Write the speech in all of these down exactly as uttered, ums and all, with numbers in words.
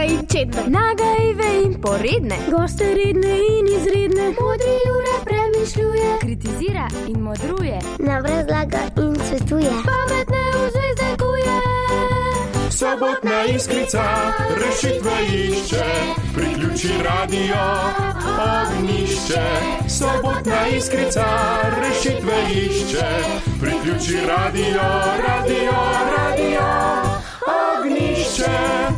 in čedne, nagajive in poredne, goste redne in izredne. Modri Jure premišljuje, kritizira in modruje, nam razlaga in svetuje, pametne vzvezdekuje. Sobotna iskrica rešitve išče, priključi radio Ognjišče. Sobotna iskrica rešitve išče, priključi radio, radio, radio Ognjišče.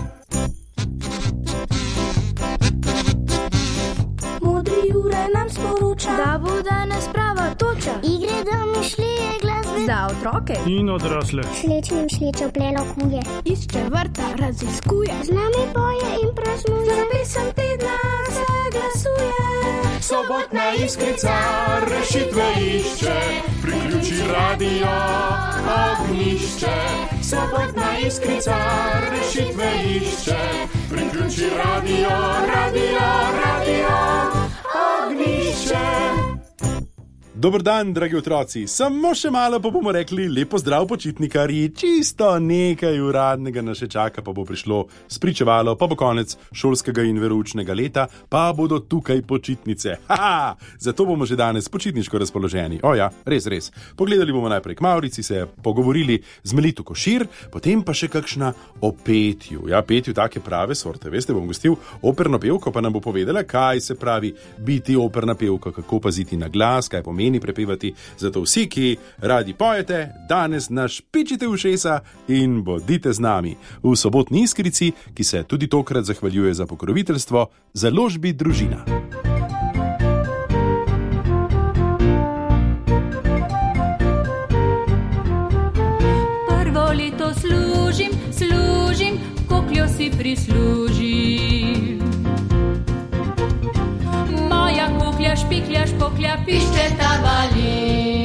Modri Jure nam sporoča, da bo danes prava toča. Igre domišljije glasbe Za otroke in odrasle. Slečnim slečo plelo kuje, išče vrta, raziskuje, z nami poje in praznuje, za pesem tedna se glasuje. Sobotna iskrica rešitve išče, priključi radio Ognjišče. Sobotna iskrica rešitve išče, priključi radio, radio, radio Ognjišče. Dober dan, dragi otroci. Samo še malo pa bomo rekli lepo zdrav počitnikarji. Čisto nekaj uradnega nas še čaka, pa bo prišlo spričevalo, pa bo konec šolskega in veroučnega leta, pa bodo tukaj počitnice. Haha! Zato bomo že danes počitniško razpoloženi. O ja, res, res. Pogledali bomo najprej k Maurici, se pogovorili z Melito Košir, potem pa še kakšna o petju. Ja, petju take prave sorte. Veste, bom gostil operno pevko, pa nam bo povedala, kaj se pravi biti operna pevka, kako paziti na glas, kaj pomeni prepevati. Zato vsi, ki radi pojete, danes našpičite ušesa in bodite z nami v sobotni iskrici, ki se tudi tokrat zahvaljuje za pokroviteljstvo založbi Družina. Prvo leto služim, služim, kokljo si prislužim. Moja koklja špiklja, špoklja, pišče ta vali.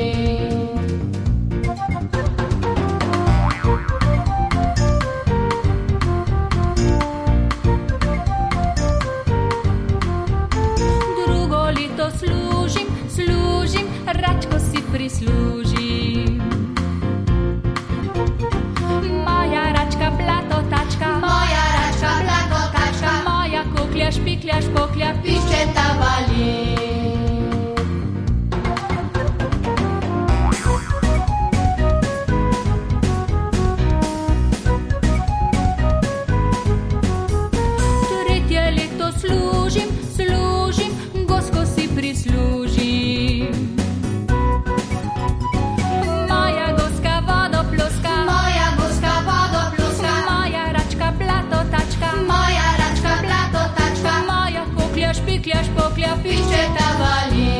Drugo leto služim, služim, račko si prislužim. Moja račka blato tačka, moja račka blato tačka, moja koklja špiklja, špoklja, pišče ta vali. Služim, služim, gosko si prislužim. Moja goska vodo ploska, moja goska vodo ploska, moja račka blato tačka, moja račka blato tačka, moja koklja špiklja, špoklja, pišče ta vali.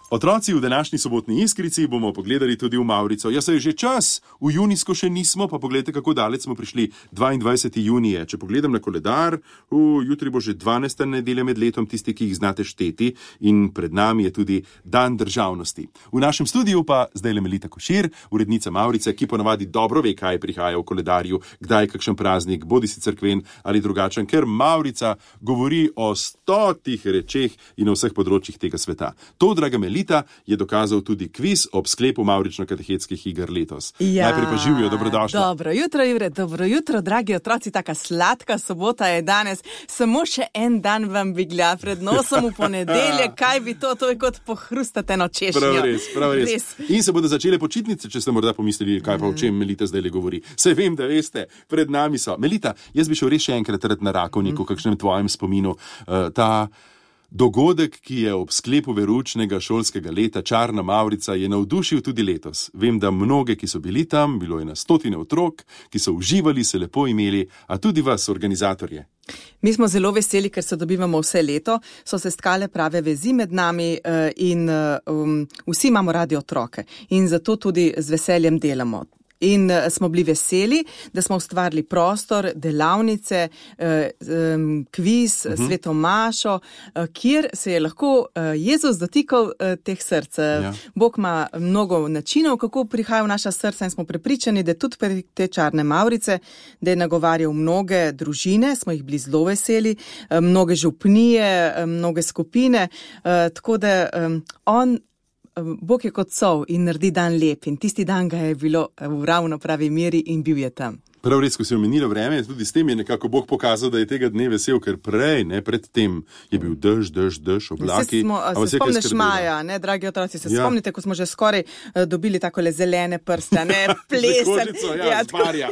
Otroci, v današnji sobotni Iskrici bomo pogledali tudi v Mavrico. Ja, se je že čas, v junijsko še nismo, pa pogledajte, kako daleč smo prišli, dvaindvajseti junije. Če pogledam na koledar, uh, jutri bo že dvanajsta nedelja med letom, tisti, ki jih znate šteti, in pred nami je tudi Dan državnosti. V našem studiu pa zdaj le Melita Košir, urednica Mavrice, ki ponavadi dobro ve, kaj prihaja v koledarju, kdaj je kakšen praznik, bodi si cerkven ali drugačen, ker Mavrica govori o stotih rečeh in o vseh področjih tega sveta. To, draga Melita, je dokazal tudi kviz ob sklepu Mavrično-katechetskih iger letos. Ja, najprej pa živijo, dobrodošla. Dobro jutro, Jure, dobro jutro, dragi otroci, taka sladka sobota je danes. Samo še en dan vam biglja pred nosom v ponedeljek, kaj bi to, to je kot pohrustate nočešnjo. Prav res, prav res. res. In se bodo začele počitnice, če ste morda pomislili, kaj pa o čem Melita zdaj le govori. Saj vem, da veste, pred nami so. Melita, jaz bi šel res še enkrat rad na Rakovniku, mm. kakšnem tvojem spominu. Uh, ta dogodek, ki je ob sklepu veroučnega šolskega leta, Čarna Mavrica, je navdušil tudi letos. Vem, da mnoge, ki so bili tam, bilo je na stotine otrok, ki so uživali, se lepo imeli, a tudi vas, organizatorje. Mi smo zelo veseli, ker se dobivamo vse leto, so se stkale prave vezi med nami in um, vsi imamo radi otroke in zato tudi z veseljem delamo. In smo bili veseli, da smo ustvarili prostor, delavnice, eh, kviz, uh-huh. svetomašo, eh, kjer se je lahko eh, Jezus dotikal eh, teh src. Ja. Bog ima mnogo načinov, kako prihaja v naša srca in smo prepričani, da tudi pri te Čarne Mavrice, da je nagovarjal mnoge družine, smo jih bili zelo veseli, eh, mnoge župnije, eh, mnoge skupine, eh, tako da eh, on Bog je kot sol in naredi dan lep in tisti dan ga je bilo v ravno pravi meri in bil je tam. Prav res, ko se je omenilo vreme, tudi s tem je nekako Bog pokazal, da je tega dne vesel, ker prej, ne, pred tem je bil dež, dež, dež, oblaki. Smo, se spomniš maja, ne, dragi otroci, se ja. spomnite, ko smo že skoraj uh, dobili takole zelene prste, ne, plesen. Kožico, ja, ja, zbarja.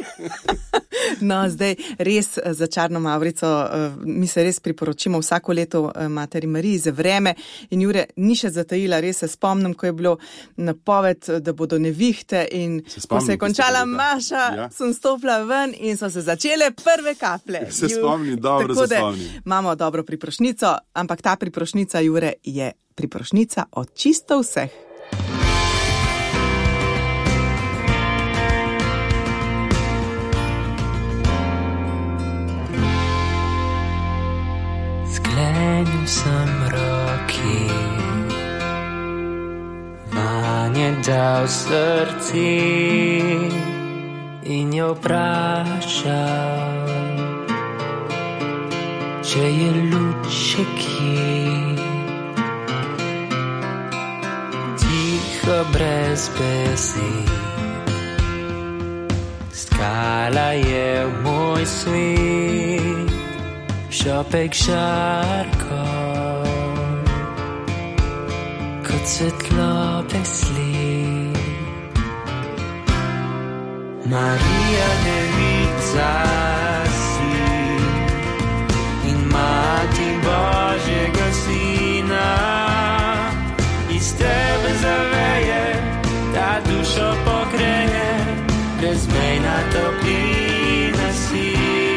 No, zdaj res za Čarno Mavrico, uh, mi se res priporočimo vsako leto uh, Materi Mariji za vreme in Jure ni še zatajila, res se spomnim, ko je bilo napoved, da bodo nevihte in se spomnim, ko se je končala maša, ja. sem stopila ven in so se začele prve kaplje. Se spomnim, dobro se spomnim. Imamo dobro priprošnico, ampak ta priprošnica, Jure, je priprošnica od čisto vseh. Sklenil sem roki, vanje dal srci in jo vprašal, če je luč še kje. Tiho brez besed, stkala je v moj svet, šopek žarko, kot svetlobe sled. Marija Devica si in Mati Božjega Sina, iz tebe zaveje, ta dušo pokreje, brezmejna toplina si.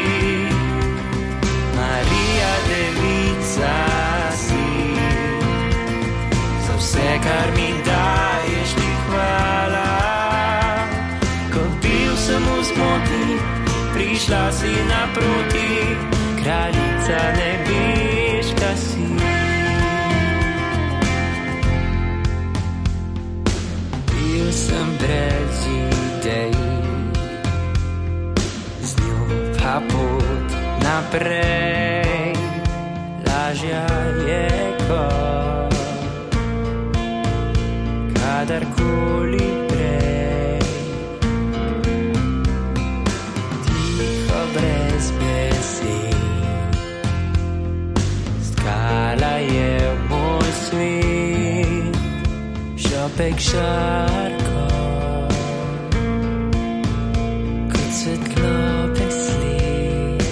Marija Devica si, za vse, kar mi daješ, ti hvala. Sem v zmoti, prišla si naproti, kraljica nebeška si. Bil sem brez idej, z njo pa pot naprej, lažja je kot kadarkoli prej. Brez besed, stkala je v moj svet, šopek žarko, kot svetlobe sled.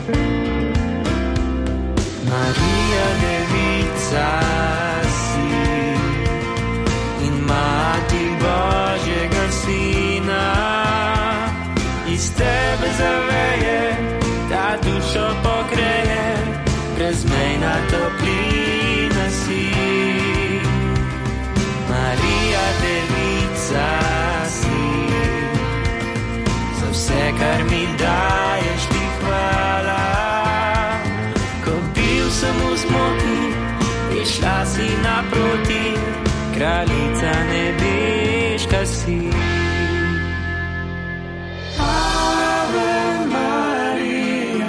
Marija Devica si in Mati Božjega Sina, iz tebe zaveje, ta dušo pokreje, brezmejna toplina si. kraljica nebeška si. Ave Maria,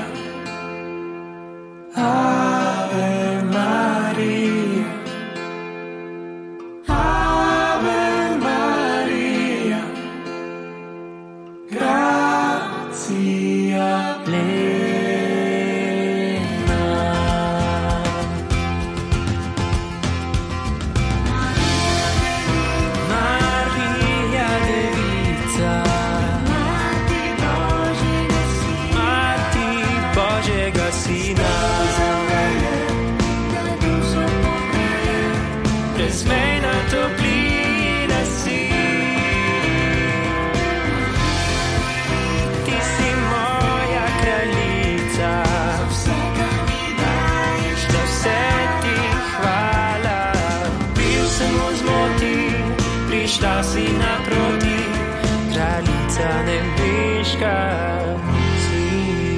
Ave Maria, Ave Maria, gratia plena. Prišla si naproti, kraljica nebeška si.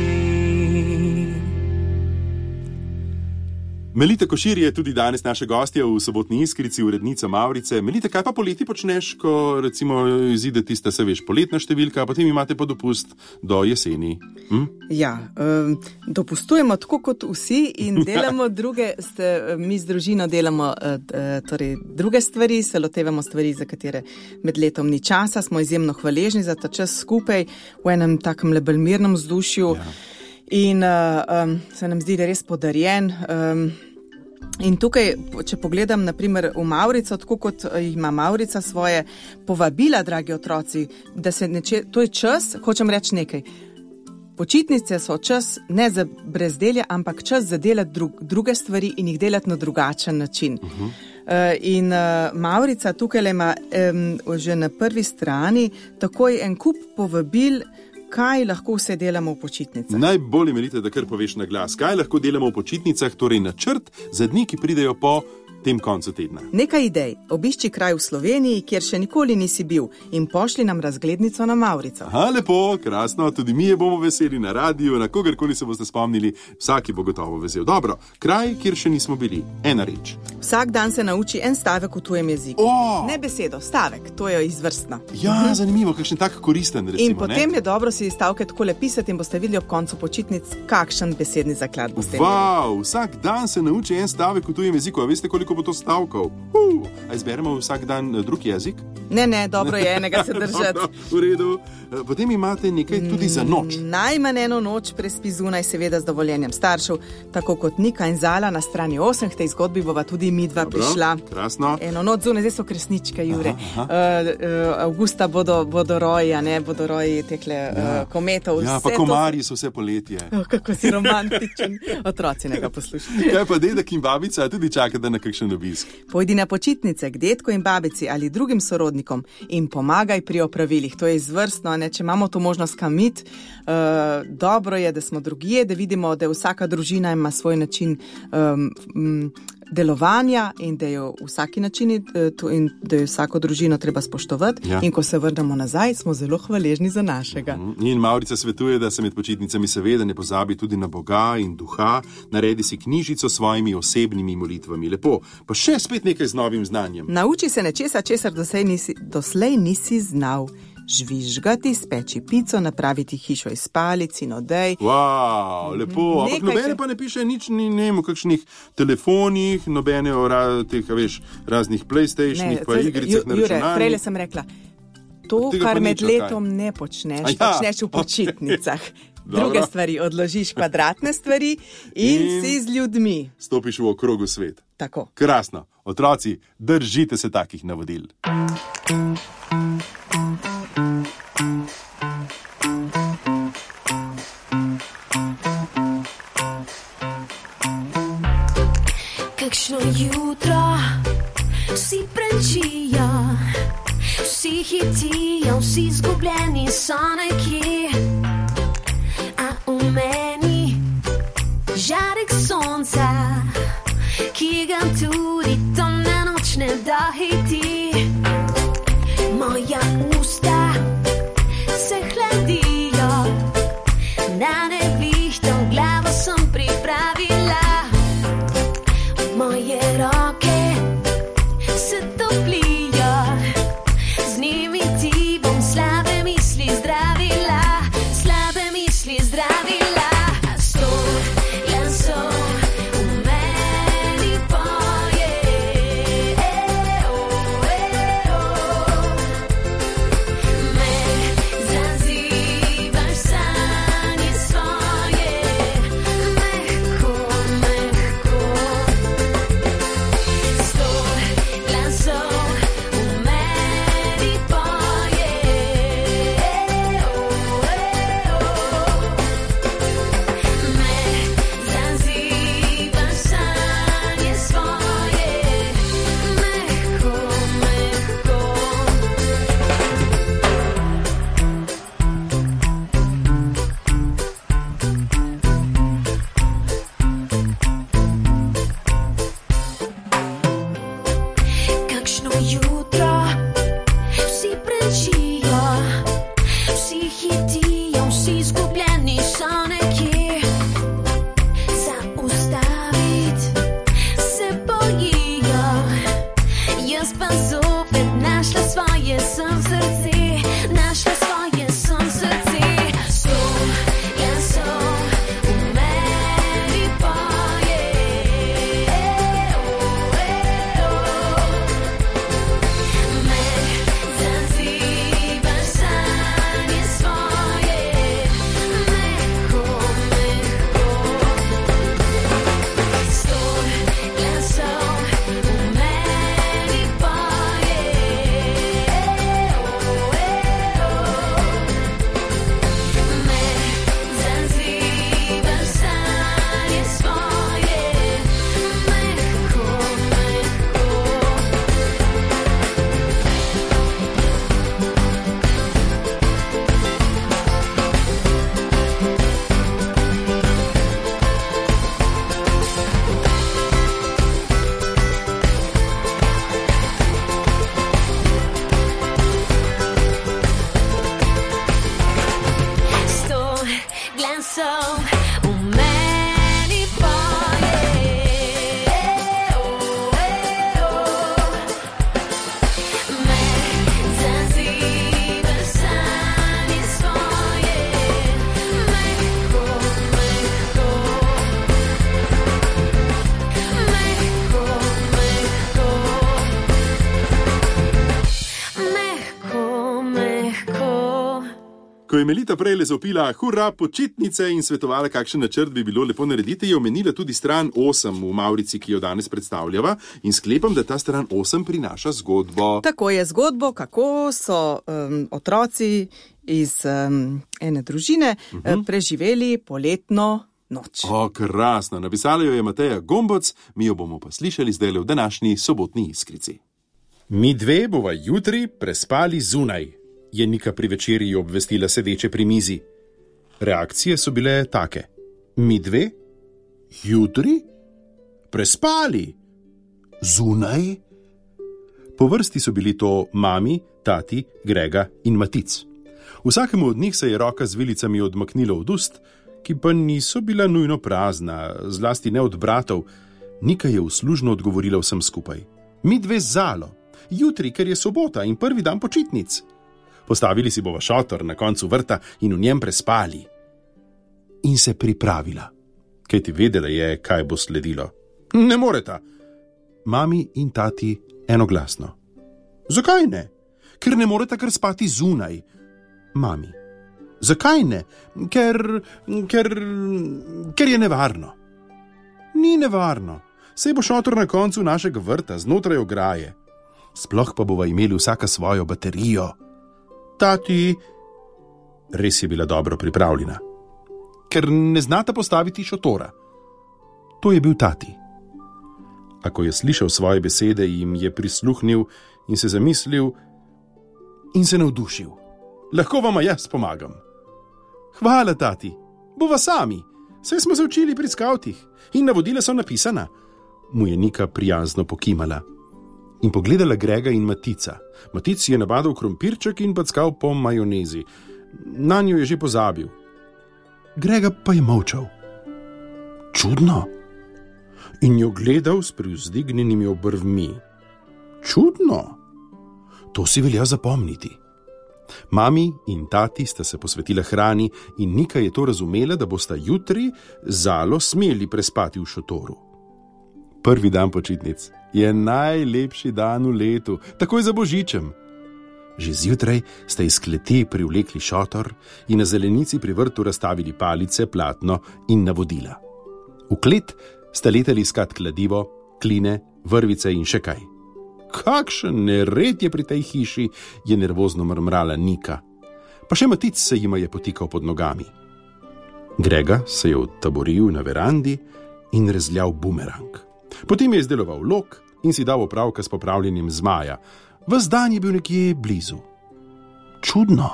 Melita Košir je tudi danes naša gostja v Sobotni iskrici, urednica Mavrice. Melita, kaj pa poleti počneš, ko recimo izide tista, se veš, poletna številka, a potem imate pa dopust do jeseni? Hm? Ja, um, dopustujemo tako kot vsi in delamo druge, ste, mi z družino delamo uh, torej, druge stvari, se lotevamo stvari, za katere med letom ni časa, smo izjemno hvaležni za ta čas skupaj v enem takem lebelj mirnem vzdušju. Ja. In uh, um, se nam zdi, da je res podarjen. Um, in tukaj, če pogledam naprimer v Mavrico, tako kot ima Mavrica svoje povabila, dragi otroci, da se neče, to je čas, hočem reči nekaj. Počitnice so čas ne za brezdelje, ampak čas za delati drug, druge stvari in jih delati na drugačen način. Uh-huh. Uh, in uh, Mavrica tukaj ima um, že na prvi strani takoj en kup povabil, kaj lahko vse delamo v počitnicah. Najbolj Melita, da kar poveš na glas. Kaj lahko delamo v počitnicah, torej načrt za dni, ki pridejo po tem koncu tedna? Nekaj idej. Obišči kraj v Sloveniji, kjer še nikoli nisi bil, in pošli nam razglednico na Mavrico. Aha, lepo, krasno, tudi mi je bomo veseli na radiju, na kogarkoli se boste spomnili, vsaki bo gotovo vesel. Dobro, kraj, kjer še nismo bili. Ena reč. Vsak dan se nauči en stavek v tujem jeziku. Oh! Ne besedo, stavek, to je izvrstno. Ja, uh-huh. Zanimivo, kakšen tak koristen, recimo. In potem ne? Je dobro si stavke takole pisati in boste videli ob koncu počitnic, kakšen besedni zaklad boste imeli. Wow, vsak dan se nauči en stavek v tujem jeziku, a veste, koliko bo to stavkov? Uh, a izberemo vsak dan drug jezik? Ne, ne, dobro je enega se držati. No, v redu. Potem imate nekaj tudi za noč. Najmanj eno noč prespi zunaj, seveda z dovoljenjem staršev, tako kot Nika in Zala na strani osem, v tej zgodbi bova tudi midva Dobro, prišla. Krasno. Eno noč zunaj, zdaj so kresničke, Jure. Aha, aha. Uh, uh, Avgusta bodo, bodo roji, a ne, bodo roji tekle ja. uh, kometov. Ja, pa komarji so vse poletje. Oh, kako si romantičen. Otroci neka poslušajo. Kaj pa dedek in babica tudi čakate na kakšen obisk? Pojdi na počitnice k dedku in babici ali drugim sorodnikom in pomagaj pri opravilih. To je izvrstno, ne? Če imamo to možnost kam iti, uh, dobro je, da smo drugje, da vidimo, da vsaka družina ima svoj način um, um, delovanja in da jo vsaki način in da jo vsako družino treba spoštovati. Ja. In ko se vrnemo nazaj, smo zelo hvaležni za našega. In Mavrica svetuje, da se med počitnicami seveda ne pozabi tudi na Boga in duha, naredi si knjižico s svojimi osebnimi molitvami. Lepo, pa še spet nekaj z novim znanjem. Nauči se nečesa, česar doslej nisi, doslej nisi znal. Žvižgati, speči pico, napraviti hišo iz palic in odej. Wow, lepo. Ampak nobene pa ne piše nič, ni nemo kakšnih telefonih, nobene o ra, teh, veš, raznih PlayStationih, pa igricah na računalniku. Jure, prejle sem rekla, to, kar med letom ne počneš, ja, počneš v počitnicah. Druge stvari, odložiš kvadratne stvari in, in si z ljudmi. Stopiš v okrogu svet. Tako. Krasno. Otroci, držite se takih navodil. Kakšno jutro, vsi prečijo, vsi hitijo, vsi zgubljeni so nekje, a v meni žarek sonca, ki ga tudi temna noč ne dohiti. Moja usta se hladijo, na nevihto glavo sem pripravila. Moje roke se toplijo. Ko je Melita prej zapila hurra počitnice in svetovala, kakšen načrt bi bilo lepo narediti, je omenila tudi stran osem v Mavrici, ki jo danes predstavljava, in sklepam, da ta stran osem prinaša zgodbo. Tako je zgodbo, kako so um, otroci iz um, ene družine uh -huh. preživeli poletno noč. O, krasno. Napisala jo je Mateja Gomboc, mi jo bomo pa slišali zdaj v današnji sobotni Iskrici. Mi dve bova jutri prespali zunaj, je Nika pri večerji obvestila sedeče pri mizi. Reakcije so bile take. Mi dve? Jutri? Prespali? Zunaj? Po vrsti so bili to mami, tati, Grega in Matic. Vsakemu od njih se je roka z vilicami odmaknila od ust, ki pa niso bila nujno prazna, zlasti ne od bratov. Nika je uslužno odgovorila vsem skupaj. Mi dve z Zalo. Jutri, ker je sobota in prvi dan počitnic. Postavili si bova šotor na koncu vrta in v njem prespali. In se pripravila. Kaj ti vedela je, kaj bo sledilo? Ne moreta. Mami in tati enoglasno. Zakaj ne? Ker ne moreta kar spati zunaj. Mami. Zakaj ne? Ker, ker, ker je nevarno. Ni nevarno. Sej bo šotor na koncu našega vrta, znotraj ograje. Sploh pa bova imeli vsaka svojo baterijo. Tati, res je bila dobro pripravljena. Ker ne znata postaviti šotora. To je bil tati. A ko je slišal svoje besede, jim je prisluhnil in se zamislil in se navdušil. Lahko vama jaz pomagam. Hvala, tati, bova sami. Saj smo se učili pri skavtih in navodila so napisana. Mu je Nika prijazno pokimala. In pogledala Grega in Matica. Matic je nabadal krompirček in packal po majonezi. Nanjo je že pozabil. Grega pa je molčal. Čudno. In jo gledal s privzdignjenimi obrvmi. Čudno. To si velja zapomniti. Mami in tati sta se posvetila hrani in Nika je to razumela, da bosta jutri Zalo smeli prespati v šotoru. Prvi dan počitnic je najlepši dan v letu, takoj za božičem. Že zjutraj sta iz kleti privlekli šotor in na zelenici pri vrtu razstavili palice, platno in navodila. V klet sta letali iskat kladivo, kline, vrvice in še kaj. Kakšen nered je pri tej hiši, je nervozno mrmrala Nika. Pa še Matic se jima je potikal pod nogami. Grega se je odtaboril na verandi in rezljal bumerang. Potem je izdeloval lok in si dal opravka s popravljanjem zmaja. Ves dan je bil nekje blizu. Čudno.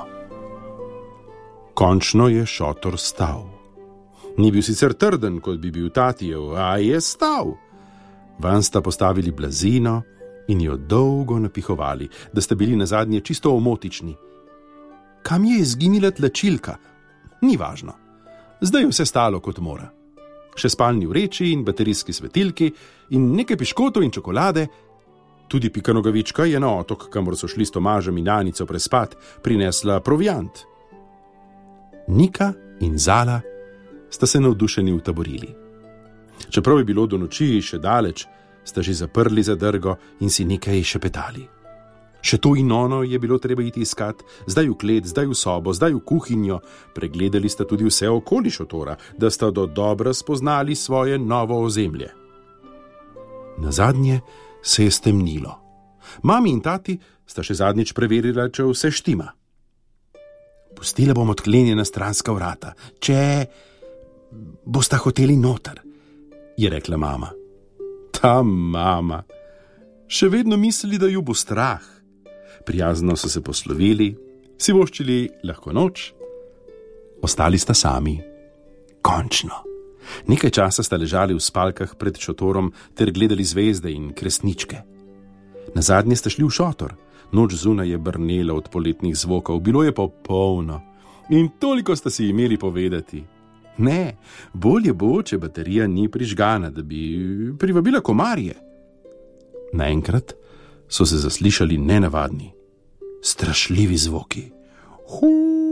Končno je šotor stal. Ni bil sicer trden, kot bi bil tatijev, a je stal. Van sta postavili blazino in jo dolgo napihovali, da sta bili nazadnje čisto omotični. Kam je izginila tlačilka? Ni važno. Zdaj je vse stalo kot mora. Še spalni vreči in baterijski svetilki in nekaj piškotov in čokolade. Tudi Pika Nogavička je na otok, kamor so šli s Tomažem in Anico prespat, prinesla proviant. Nika in Zala sta se navdušeni utaborili. Čeprav je bilo do noči še daleč, sta že zaprli zadrgo in si nekaj šepetali. Še to in ono je bilo treba iti iskat, zdaj v klet, zdaj v sobo, zdaj v kuhinjo. Pregledali sta tudi vse okoli šotora, da sta do dobra spoznali svoje novo ozemlje. Nazadnje se je stemnilo. Mami in tati sta še zadnjič preverila, če vse štima. Pustila bom odklenjena stranska vrata, če bosta hoteli noter, je rekla mama. Ta mama. Še vedno misli, da ju bo strah. Prijazno so se poslovili, si voščili lahko noč. Ostali sta sami. Končno. Nekaj časa sta ležali v spalkah pred šotorom ter gledali zvezde in kresničke. Nazadnje sta šli v šotor. Noč zunaj je brnela od poletnih zvokov, bilo je popolno. In toliko sta si imeli povedati. Ne, bolje bo, če baterija ni prižgana, da bi privabila komarje. Naenkrat so se zaslišali nenavadni, strašljivi zvoki. Hu,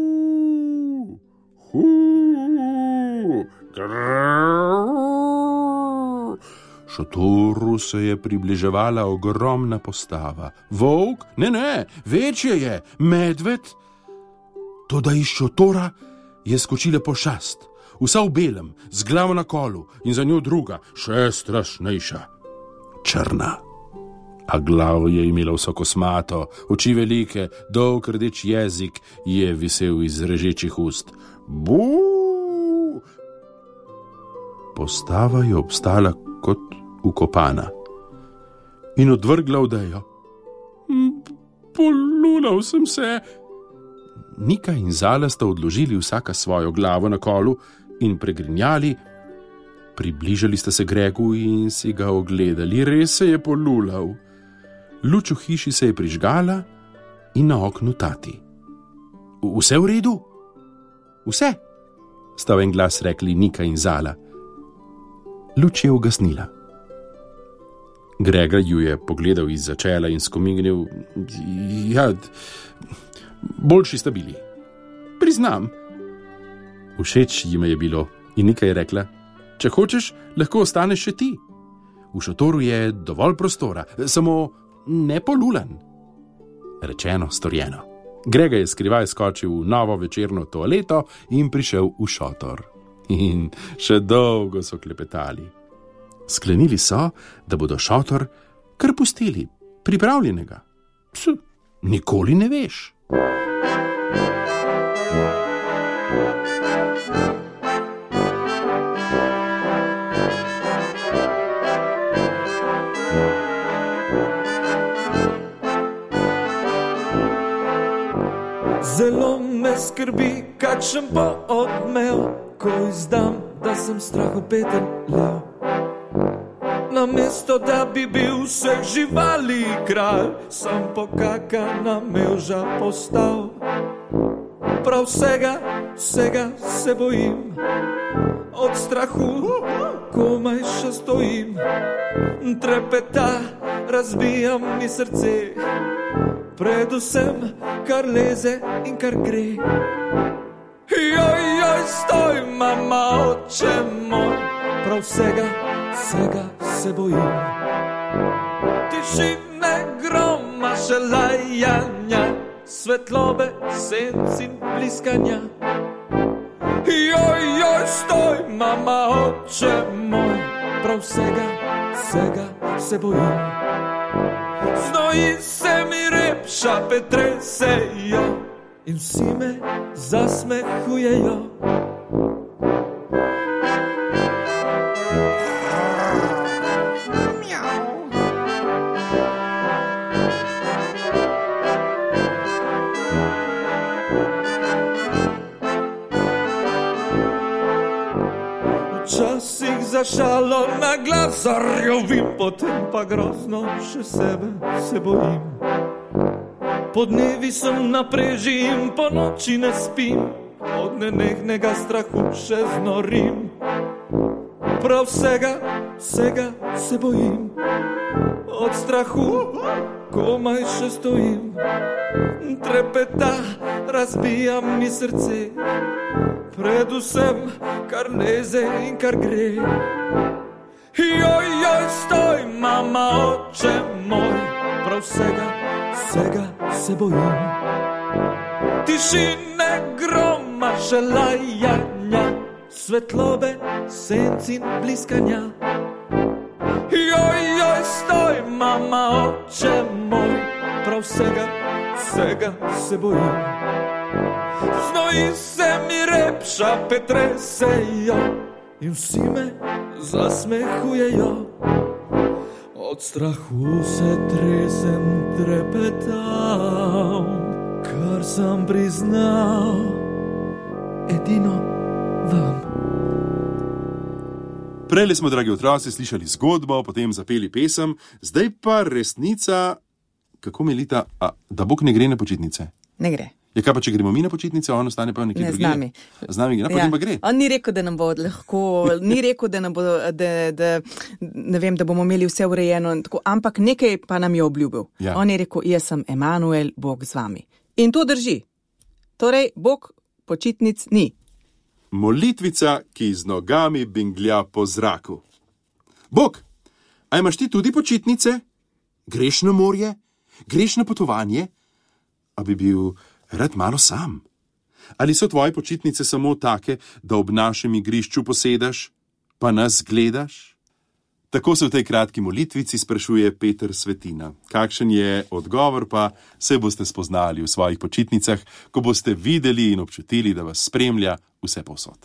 hu, šotoru se je približevala ogromna postava. Volk? Ne, ne, večje je, medved. Toda iz šotora je skočila pošast, vsa v belem, z glavo na kolu in za njo druga, še strašnejša, črna. A glavo je imela vso kosmato, oči velike, dolg rdeč jezik je visel iz režečih ust. Buu! Postava je obstala kot ukopana in odvrgla odejo. Polunal sem se. Nika in Zala sta odložili vsaka svojo glavo na kolu in pregrinjali. Približali sta se Gregu in si ga ogledali, res se je polulal. Luč v hiši se je prižgala in na oknu tati. Vse v redu? Vse? Sta v en glas rekli Nika in Zala. Luč je ugasnila. Grega ju je pogledal izza čela in skomignil. Ja, boljši sta bili. Priznam. Všeč jima je bilo in Nika je rekla, če hočeš, lahko ostaneš še ti. V šotoru je dovolj prostora, samo ne polulan. Rečeno, storjeno. Grega je skrivaj skočil v novo večerno toaleto in prišel v šotor. In še dolgo so klepetali. Sklenili so, da bodo šotor kar pustili, pripravljenega. Psu, nikoli ne veš. Zelo me skrbi, kakšen bo odmev, ko izdam, da sem strahopeten lev. Namesto da bi bil vseh živali kralj, sem pokakana mevža postal. Prav vsega, vsega se bojim, od strahu komaj še stojim. Trepeta, razbijam mi srce, predvsem kar leze in kar gre. Joj, joj, stoj, mama, oče moj, prav vsega, vsega se bojim. Tišine, groma, še lajanja, svetlobe, senc in bliskanja. Joj, joj, stoj, mama, oče moj, prav vsega, vsega se bojim. Znoji se mi repša, petresejo in vsi me zasmehujejo. Včasih za šalo na glas zarjovim, potem pa grozno še sebe se bojim. Po dnevi sem na preži in po noči ne spim, od nenehnega strahu še znorim. Prav vsega, vsega se bojim, od strahu komaj še stojim. Trepeta, razbijam mi srce, predvsem kar leze in kar gre. Joj, joj, stoj, mama, oče moj, prav vsega, vsega se bojim. Tišine, groma, še lajanja, svetlobe, senc in bliskanja. Joj, joj, stoj, mama, oče moj, prav vsega, vsega se bojim. Znoji se mi repša, petresejo in vsi me zasmehujejo. Od strahu se tresem, trepetam, kar sem priznal edino vam. Prejle smo, dragi otroci, slišali zgodbo, potem zapeli pesem, zdaj pa resnica, kako Melita, a, da Bog ne gre na počitnice? Ne gre. Je kaj pa, če gremo mi na počitnice, on ostane pa nekje Ne, z drugje? nami. Z nami gre, potem Ja. pa gre. On ni rekel, da nam bo lahko, ni rekel, da nam bo, da, da, ne vem, da bomo imeli vse urejeno, in tako, ampak nekaj pa nam je obljubil. Ja. On je rekel, jaz sem Emanuel, Bog z vami. In to drži. Torej, Bog počitnic ni. Molitvica, ki z nogami binglja po zraku. Bog, a imaš ti tudi počitnice? Greš na morje? Greš na potovanje? A bi bil rad malo sam? Ali so tvoje počitnice samo take, da ob našem igrišču posedaš, pa nas gledaš? Tako se v tej kratki molitvici sprašuje Peter Svetina. Kakšen je odgovor, pa se boste spoznali v svojih počitnicah, ko boste videli in občutili, da vas spremlja vse povsod.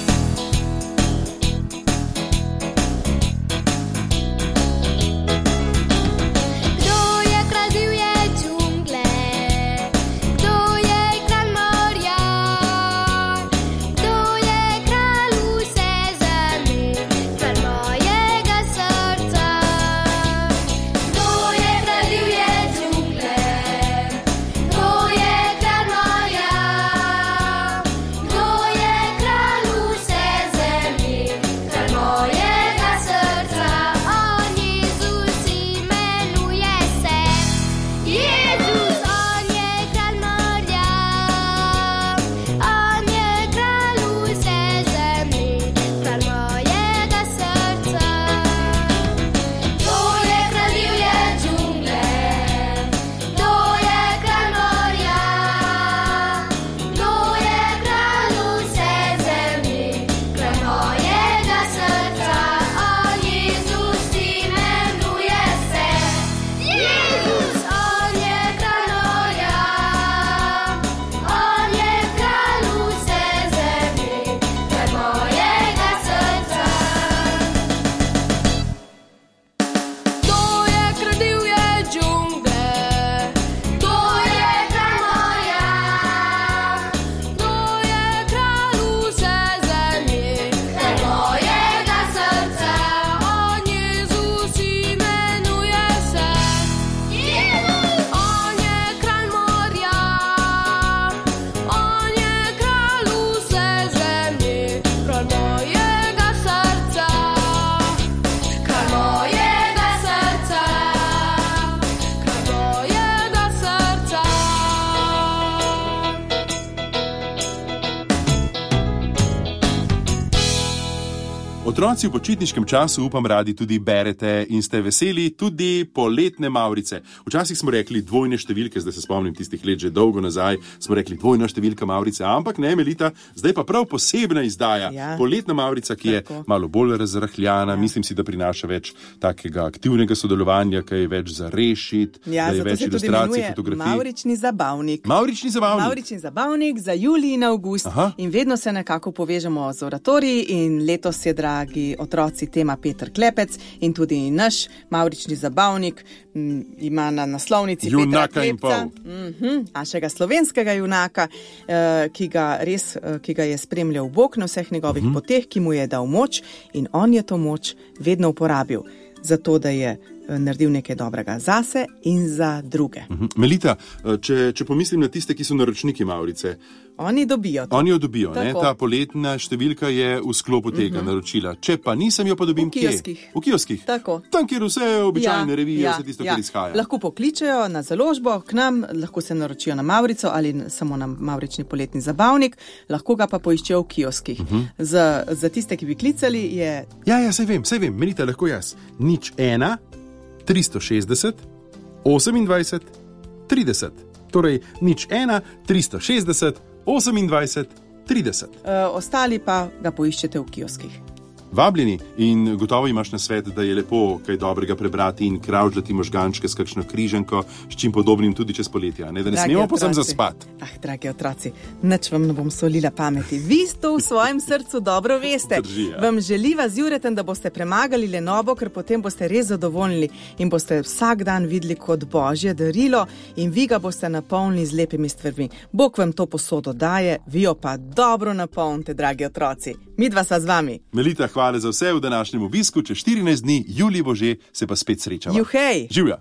Otroci v počitniškem času, upam, radi tudi berete in ste veseli tudi poletne mavrice. Včasih smo rekli dvojne številke, zdaj se spomnim tistih let že dolgo nazaj, smo rekli dvojna številka mavrice, ampak ne, Melita, zdaj pa prav posebna izdaja. Ja. Poletna mavrica, ki je Tako. malo bolj razrahljana, ja. mislim si, da prinaša več takega aktivnega sodelovanja, ki je več za rešiti, ja, da je več ilustracij, fotografij. Mavrični zabavnik. Mavrični zabavnik. Mavrični zabavnik za julij in avgust. Aha. In vedno se nekako povežemo z oratoriji in letos je dragi otroci tema Peter Klepec in tudi naš mavrični zabavnik m, ima na naslovnici junaka Petra Klepca, mm-hmm, našega slovenskega junaka, eh, ki, ga res, eh, ki ga je spremljal Bog na vseh njegovih mm-hmm. poteh, ki mu je dal moč in on je to moč vedno uporabil za to, da je naredil nekaj dobrega zase in za druge. Mm-hmm. Melita, če, če pomislim na tiste, ki so naročniki mavrice, Oni dobijo to. Oni jo dobijo, ne? Ta poletna številka je v sklopu tega uh-huh. naročila. Če pa nisem, jo pa dobim v kioskih. Kje? V kioskih. Tako. Tam, kjer vse običajne ja, revije, ja, vse tisto, ja. kar izhaja. Lahko pokličejo na založbo k nam, lahko se naročijo na mavrico ali samo na mavrični poletni zabavnik, lahko ga pa poiščejo v kioskih. Uh-huh. Za, za tiste, ki bi klicali, je... Ja, ja, sej vem, sej vem, Melita, lahko jaz. Nič ena, tristo šestdeset, osemindvajset, trideset. Torej, nič ena, tristo šestdeset, osemindvajset, trideset. E, ostali pa ga poiščete v kioskih. Vabljeni in gotovo imaš na svet, da je lepo kaj dobrega prebrati in kravžljati možgančke s kakšno križanko, s čim podobnim tudi čez poletja, ne? Da ne smemo posem zaspat. Ah, dragi otroci, nič vam ne bom solila pameti. Vi to v svojem srcu dobro veste. Drži, ja. Vam želiva z Juretem, da boste premagali lenobo, ker potem boste res zadovoljni in boste vsak dan videli kot božje darilo in vi ga boste napolnili z lepimi stvarmi. Bog vam to posodo daje, vi jo pa dobro napolnite, dragi otroci. Midva sva z vami. Melita, hvala za vse v današnjem obisku. Čez štirinajst dni, julij bo že, se pa spet srečava. Juhej! Živja!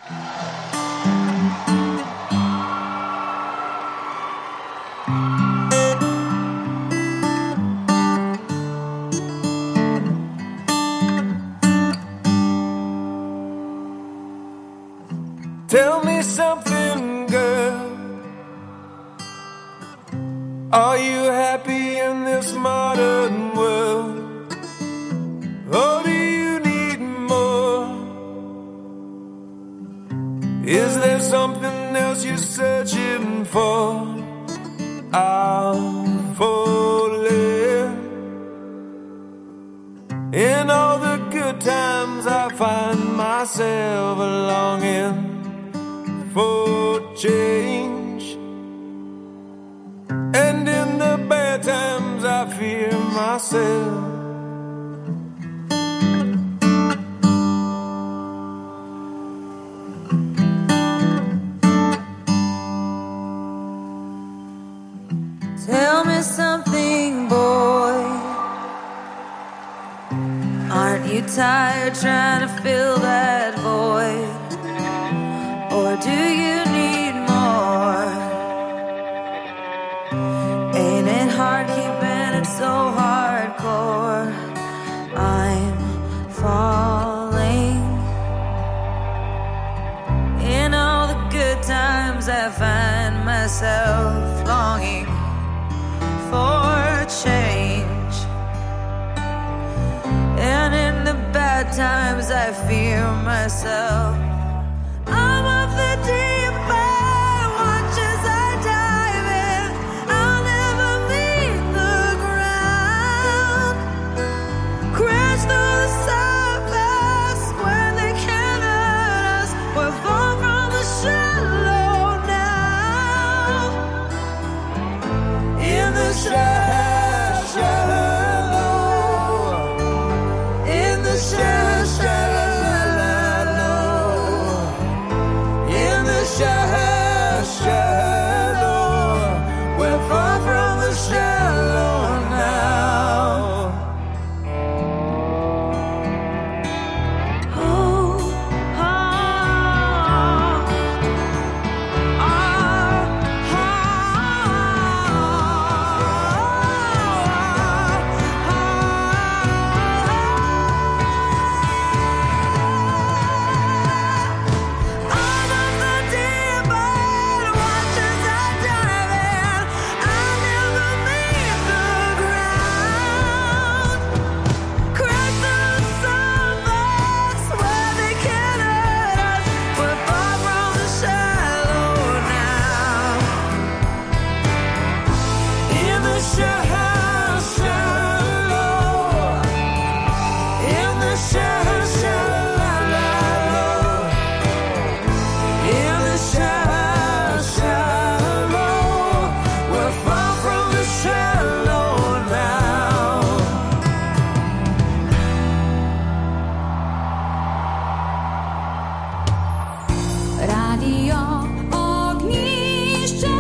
Tell me something, girl. Are you happy in this modern world? Or do you need more? Is there something else you're searching for? I'll myself a longing for change. And in the bad times I fear myself. Tell me something, boy. Aren't you tired trying to fill that void? Or do you need more? Ain't it hard keeping it so hardcore? I'm falling. In all the good times I find myself longing for change, and in the bad times I fear myself. I'm of the deep end, watch as I dive in. I'll never meet the ground. Crash through the surface when they can't hurt us. We're far from the shallow now. In the shallow, shallow, in the shallow, shallow, in the shallow, shallow, we're far from the shallow now. Oh, oh, Radio Ognjišče.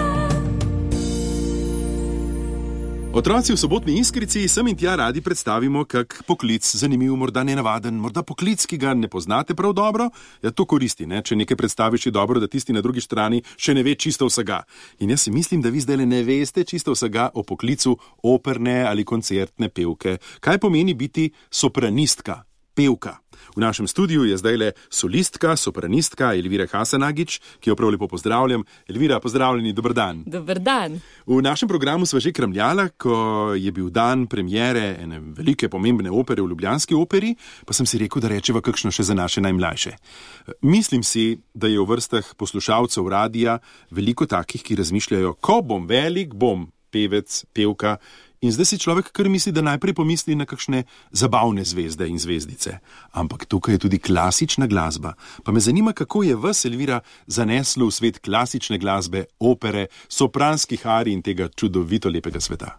Otroci v sobotni Iskrici sem in tja radi predstavimo kak poklic, zanimiv, morda nenavaden, morda poklic, ki ga ne poznate prav dobro. Ja, to koristi, ne? Če nekaj predstaviš, je dobro, da tisti na drugi strani še ne ve čisto vsega. In jaz si mislim, da vi zdaj ne veste čisto vsega o poklicu operne ali koncertne pevke. Kaj pomeni biti sopranistka, pevka? V našem studiu je zdaj le solistka, sopranistka Elvira Hasanagič, ki jo prav lepo pozdravljam. Elvira, pozdravljeni, dober dan. Dober dan. V našem programu sva že kramljala, ko je bil dan premiere ene velike pomembne opere v ljubljanski operi, pa sem si rekel, da rečeva kakšno še za naše najmlajše. Mislim si, da je v vrstah poslušalcev radija veliko takih, ki razmišljajo, ko bom velik, bom pevec, pevka. In zdaj si človek kar misli, da najprej pomisli na kakšne zabavne zvezde in zvezdice. Ampak tukaj je tudi klasična glasba. Pa me zanima, kako je vas, Elvira, zaneslo v svet klasične glasbe, opere, sopranskih arij in tega čudovito lepega sveta.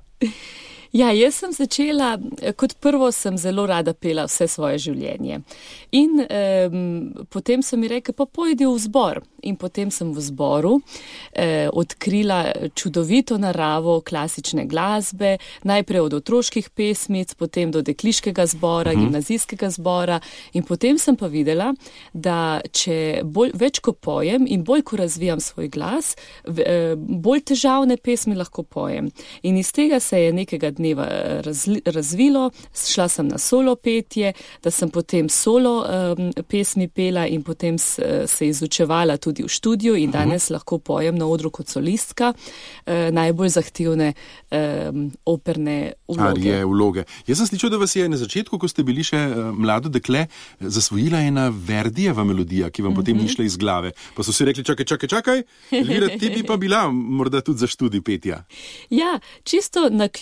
Ja, jaz sem začela, kot prvo sem zelo rada pela vse svoje življenje. In um, potem so mi rekli, pa pojdi v zbor. In potem sem v zboru eh, odkrila čudovito naravo klasične glasbe, najprej od otroških pesmic, potem do dekliškega zbora, uh-huh. gimnazijskega zbora. In potem sem pa videla, da če bolj, več ko pojem in bolj ko razvijam svoj glas, v, eh, bolj težavne pesmi lahko pojem. In iz tega se je nekega dneva razli, razvilo, šla sem na solo petje, da sem potem solo eh, pesmi pela in potem s, se izučevala tudi tudi v študiju in danes uh-huh. lahko pojem na odru kot solistka eh, najbolj zahtevne eh, operne vloge. Arije, vloge. Jaz sem slišal, da vas je na začetku, ko ste bili še uh, mlado dekle, zasvojila ena Verdijeva melodija, ki vam uh-huh. potem ni šla iz glave. Pa so si rekli, čakaj, čakaj, čakaj, Elvira, ti bi pa bila morda tudi za študij petja. Ja, čisto naključno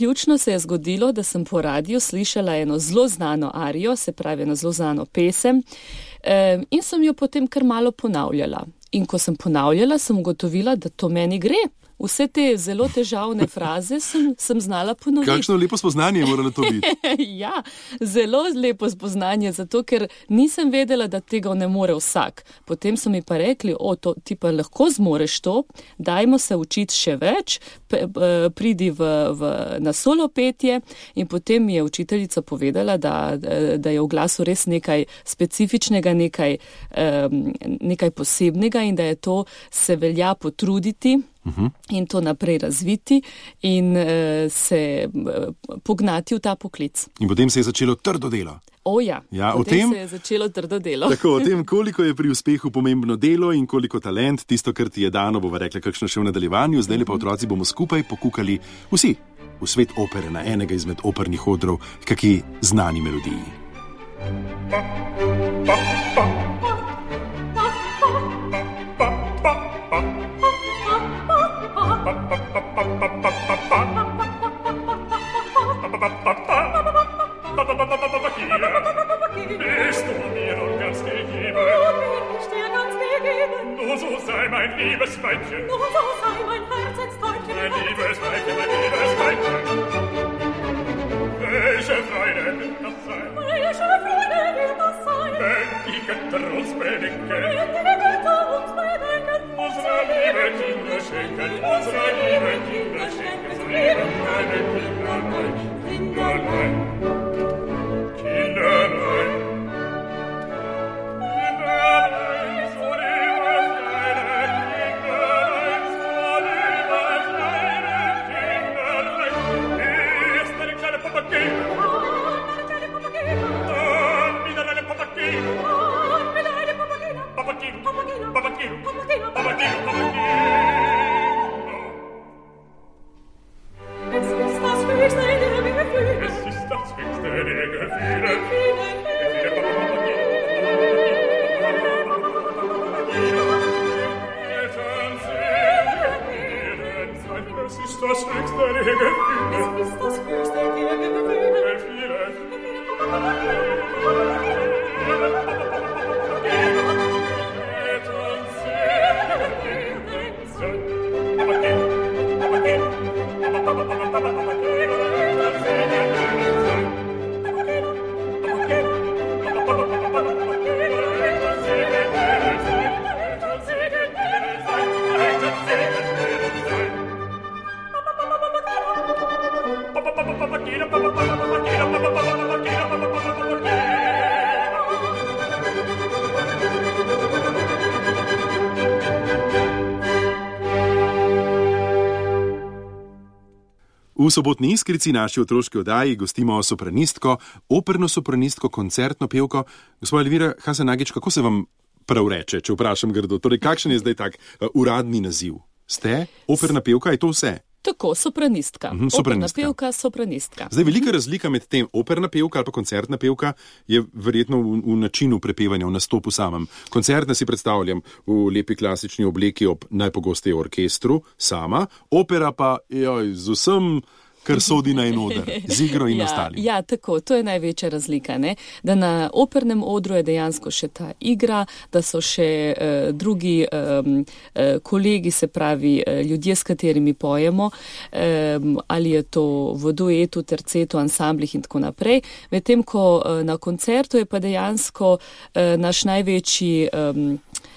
se je zgodilo, da sem po radiju slišala eno zelo znano arijo, se pravi eno zelo znano pesem, um, in sem jo potem kar malo ponavljala. In ko sem ponavljala, sem ugotovila, da to meni gre. Vse te zelo težavne fraze sem, sem znala ponoviti. Kakšno lepo spoznanje je moralo to biti. Ja, zelo lepo spoznanje, zato ker nisem vedela, da tega ne more vsak. Potem so mi pa rekli, o, to, ti pa lahko zmoreš to, dajmo se učiti še več, pridi v, v, na solo petje, in potem mi je učiteljica povedala, da, da je v glasu res nekaj specifičnega, nekaj, nekaj posebnega in da je to se velja potruditi, Uhum. In to naprej razviti in uh, se uh, pognati v ta poklic. In potem se je začelo trdo delo. O ja, ja potem tem, se je začelo trdo delo. Tako, o tem, koliko je pri uspehu pomembno delo in koliko talent, tisto, kar ti je dano, bova rekla kakšno še v nadaljevanju, zdaj pa otroci bomo skupaj pokukali vsi v svet opere na enega izmed opernih odrov, kaki znani melodiji. Pa, pa, pa. Bist du mir nun ganz gegeben? Nun bin ich dir ganz gegeben. Nur so sei mein liebes Weibchen. Nur so sei mein Herzenstäubchen. Mein liebes Weibchen, mein liebes Weibchen. Welche Freude wird das sein? Welche Freude wird das sein? Wenn die Götter uns bedenken. Wenn die Götter uns bedenken. Unsere liebe Kinder schenken. Unsere liebe Kinder schenken. Liebe kleine Kinderlein. Kinderlein. Kinderlein. Kinderlein, so liebe kleine Kinderlein, so liebe kleine Kinderlein. Erst eine kleine Papageno, dann wieder eine Papageno, Papageno, Papageno, Papageno, Papageno, Papageno. Es ist das höchste der Gefühle. Es ist das höchste der Gefühle. Es ist das höchste der Gefühle. Es ist das höchste der Gefühle. V sobotni Iskrici, naši otroški oddaji, gostimo sopranistko, operno sopranistko, koncertno pevko. Gospod Elvira Hasannagič, kako se vam prav reče, če vprašam grdo? Torej, kakšen je zdaj tak uh, uradni naziv? Ste operna pevka, je to vse? Tako, sopranistka. Mhm, sopranistka. Operna pevka, sopranistka. Zdaj, velika razlika med tem operna pevka ali pa koncertna pevka je verjetno v, v načinu prepevanja, v nastopu samem. Koncertna si predstavljam v lepi klasični obleki ob najpogosteje orkestru, sama, opera pa joj, z vsem, kar sodi na en oder, z igro in ja, ostalim. Ja, tako, to je največja razlika, ne? Da na opernem odru je dejansko še ta igra, da so še uh, drugi um, uh, kolegi, se pravi uh, ljudje, s katerimi pojemo, um, ali je to v duetu, tercetu, ansamblih in tako naprej. Medtem ko uh, na koncertu je pa dejansko uh, naš največji um,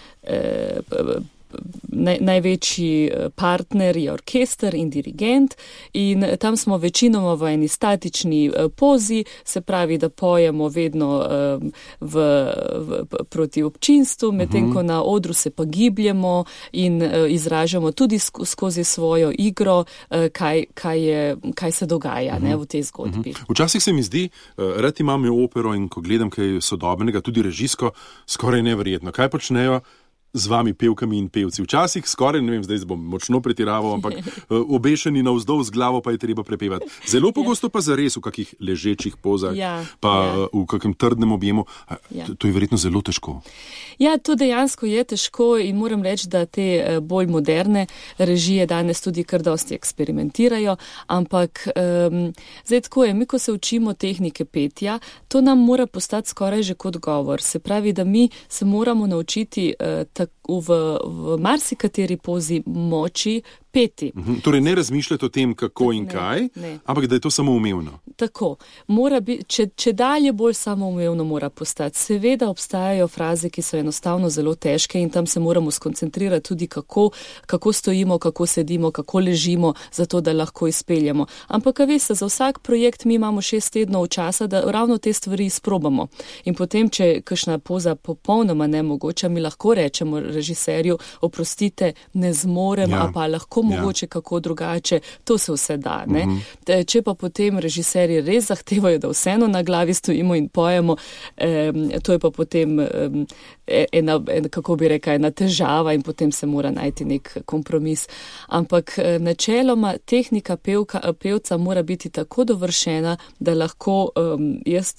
uh, Naj, največji partner je orkester in dirigent in tam smo večinoma v eni statični pozi, se pravi, da pojemo vedno v, v, proti občinstvu, medtem ko na odru se pa gibljemo in izražamo tudi skozi svojo igro, kaj, kaj, je, kaj se dogaja ne, v tej zgodbi. Včasih se mi zdi, rad imam jo opero in ko gledam kaj sodobnega, tudi režijsko, skoraj neverjetno. Kaj počnejo z vami pevkami in pevci? Včasih skoraj, ne vem, zdaj bom močno pretiraval, ampak obešeni navzdol z glavo pa je treba prepevati. Zelo pogosto pa zares v kakih ležečih pozah, ja, pa ja. v kakem trdnem objemu. Ja. To je verjetno zelo težko. Ja, to dejansko je težko in moram reči, da te bolj moderne režije danes tudi kar dosti eksperimentirajo, ampak um, zdaj tako je, mi ko se učimo tehnike petja, to nam mora postati skoraj že kot govor. Se pravi, da mi se moramo naučiti uh, tako v, v marsikateri pozi moči peti. Mhm. Torej ne razmišljati o tem, kako in ne, kaj, ne. ampak da je to samoumevno. Tako, mora biti, če, če dalje bolj samoumevno mora postati. Seveda obstajajo fraze, ki so enostavno zelo težke in tam se moramo skoncentrirati tudi, kako, kako stojimo, kako sedimo, kako ležimo, zato da lahko izpeljamo. Ampak, a veste, za vsak projekt mi imamo šest tednov časa, da ravno te stvari izprobamo. In potem, če je kakšna poza popolnoma nemogoča, mi lahko rečemo režiserju, oprostite, ne zmorem, Ja. a pa lahko mogoče kako drugače, to se vse da. Ne? Mhm. Če pa potem režiserji res zahtevajo, da vseeno na glavi stojimo in pojemo, um, to je pa potem um, ena, ena, kako bi rekla, ena težava in potem se mora najti nek kompromis. Ampak načeloma tehnika pevka, pevca mora biti tako dovršena, da lahko um, jaz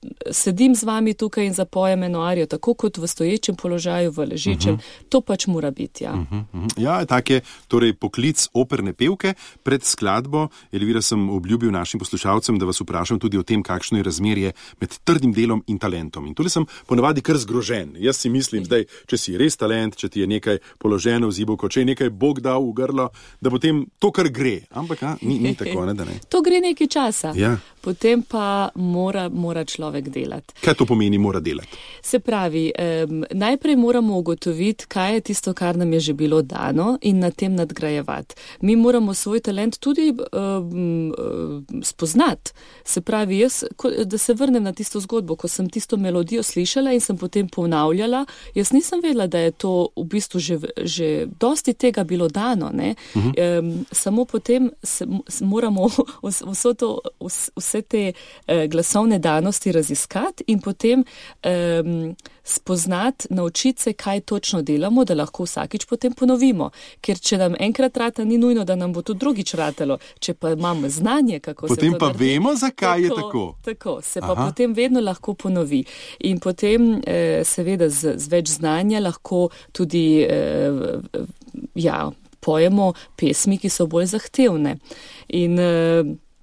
sedim z vami tukaj in zapojem eno arijo, tako kot v stoječem položaju, v ležičem, uh -huh. to pač mora biti, ja. Uh -huh, uh -huh. Ja, tak je torej poklic operne pevke. Pred skladbo, Elvira, sem obljubil našim poslušalcem, da vas vprašam tudi o tem, kakšno je razmerje med trdim delom in talentom. In tole sem ponavadi kar zgrožen. Jaz si mislim, zdaj, če si res talent, če ti je nekaj položeno v zibelko, če je nekaj Bog dal v grlo, da potem to kar gre. Ampak a, ni, ni tako, ne, da ne. To gre nekaj časa. Ja. Potem pa mora, mora človek delati. Kaj to pomeni, mora delati? Se pravi, um, najprej moramo ugotoviti, kaj je tisto, kar nam je že bilo dano in na tem nadgrajevati. Mi moramo svoj talent tudi um, spoznati. Se pravi, jaz, ko, da se vrnem na tisto zgodbo, ko sem tisto melodijo slišala in sem potem ponavljala, jaz nisem vedela, da je to v bistvu že, že dosti tega bilo dano. Ne? Uh-huh. Um, samo potem se, moramo vso to, vse te uh, glasovne danosti raziskati in potem um, spoznati, naučiti se, kaj točno delamo, da lahko vsakič potem ponovimo. Ker če nam enkrat rata, ni nujno, da nam bo to drugič ratalo. Če pa imamo znanje, kako potem se to pa naredi, vemo, zakaj tako, je tako. Tako, se Aha. pa potem vedno lahko ponovi. In potem eh, seveda z, z več znanja lahko tudi eh, ja, pojemo pesmi, ki so bolj zahtevne. In eh,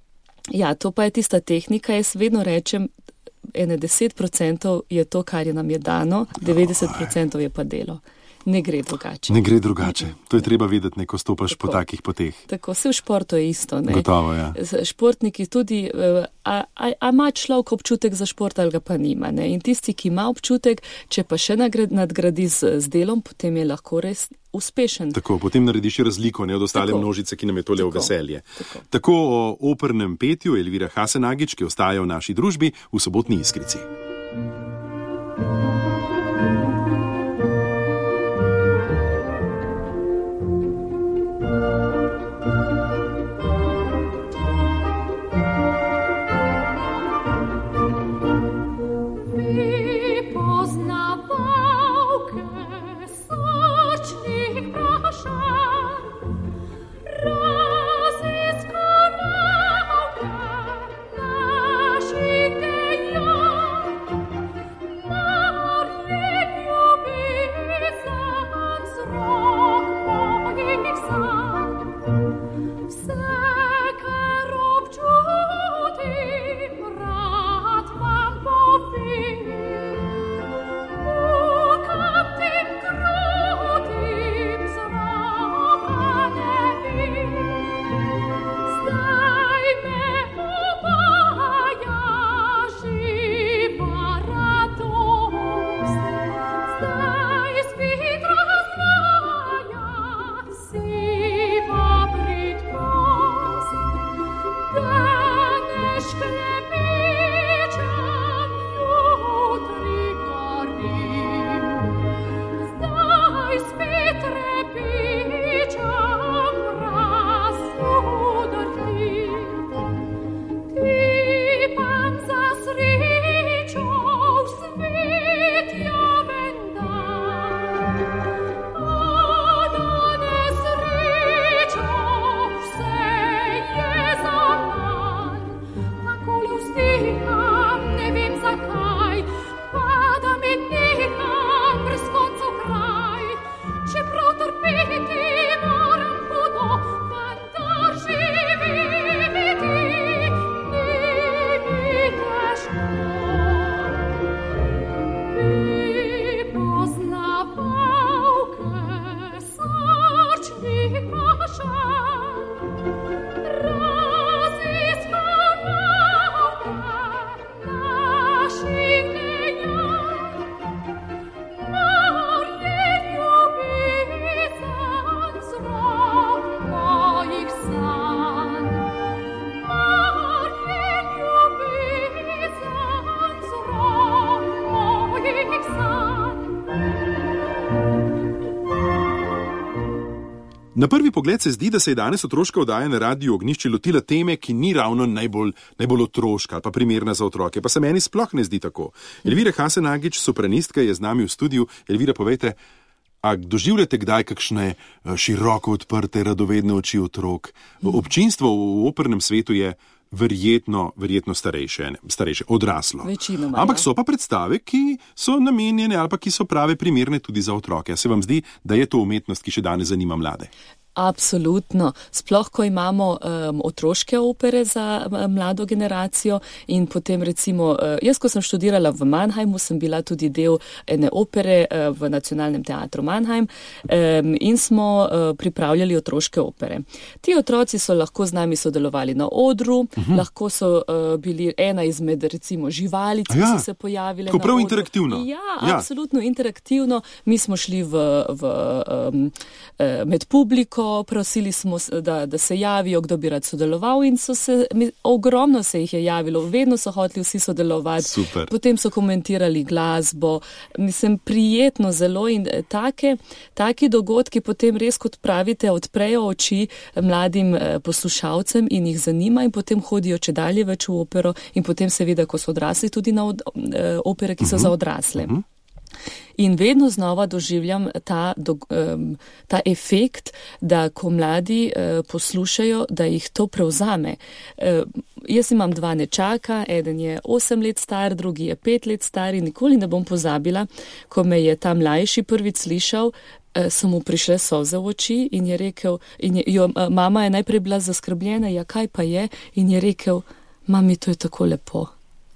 ja, to pa je tista tehnika, jaz vedno rečem, ene deset procentov je to, kar je nam je dano, devetdeset procentov je pa delo. Ne gre drugače. Ne gre drugače. To je treba vedeti, ne, ko stopaš tako po takih poteh. Tako, vse v športu je isto. Ne? Gotovo, ja. Športniki tudi, a, a, a ima človek občutek za šport ali ga pa nima. Ne? In tisti, ki ima občutek, če pa še nadgradi z, z delom, potem je lahko res uspešen. Tako, potem narediš razliko, ne, od ostale Tako. množice, ki nam je tole v veselje. Tako. Tako o opernem petju Elvira Hasenagič, ki ostaja v naši družbi v Sobotni Iskrici. Raziskana nauka, naši genialni Na prvi pogled se zdi, da se je danes otroška oddaja na Radiu Ognjišče lotila teme, ki ni ravno najbolj, najbolj otroška ali pa primerna za otroke, pa se meni sploh ne zdi tako. Elvira Hasenagič, sopranistka, je z nami v studiu. Elvira, povejte, a doživljate kdaj kakšne široko odprte, radovedne oči otrok? Občinstvo v opernem svetu je verjetno, verjetno starejše, starejše, odraslo. Večinoma, ampak ja. so pa predstave, ki so namenjene ali pa ki so prave primerne tudi za otroke. Se vam zdi, da je to umetnost, ki še danes zanima mlade? Absolutno. Sploh, ko imamo um, otroške opere za um, mlado generacijo in potem recimo, uh, jaz, ko sem študirala v Mannheimu, sem bila tudi del ene opere uh, v Nacionalnem teatru Mannheim um, in smo uh, pripravljali otroške opere. Ti otroci so lahko z nami sodelovali na odru, uh-huh. lahko so uh, bili ena izmed recimo živalic, ki ja, so se pojavile na odru. Prav interaktivno. Ja, ja, absolutno interaktivno. Mi smo šli v, v, um, med publiko, prosili smo, da, da se javijo, kdo bi rad sodeloval in so se, ogromno se jih je javilo, vedno so hoteli vsi sodelovati. Super. Potem so komentirali glasbo, mislim, prijetno zelo in take, taki dogodki potem res, kot pravite, odprejo oči mladim poslušalcem in jih zanima in potem hodijo če dalje več v opero in potem seveda, ko so odrasli, tudi na od, opere, ki so uh-huh. za odrasle. Uh-huh. In vedno znova doživljam ta, do, um, ta efekt, da ko mladi uh, poslušajo, da jih to prevzame. Uh, jaz imam dva nečaka, eden je osem let star, drugi je pet let star in nikoli ne bom pozabila, ko me je ta mlajši prvič slišal, uh, so mu prišle solze v oči in je rekel, in je, jo, uh, mama je najprej bila zaskrbljena, ja kaj pa je, in je rekel, mami, to je tako lepo.